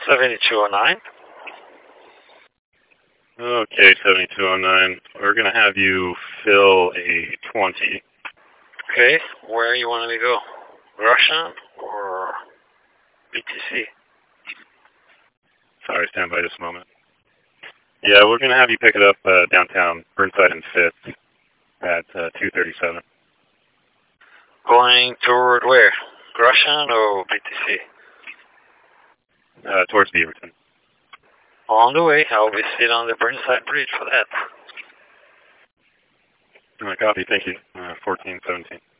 7209. Okay, 7209. We're going to have you fill a 20. Okay, where you want me to go? Russian or BTC? Sorry, stand by just a moment. Yeah, we're going to have you pick it up downtown, Burnside and 5th at 237. Going toward where? Russian or BTC? Towards Beaverton. On the way, I'll be sitting on the Burnside Bridge for that. Copy, thank you. 1417.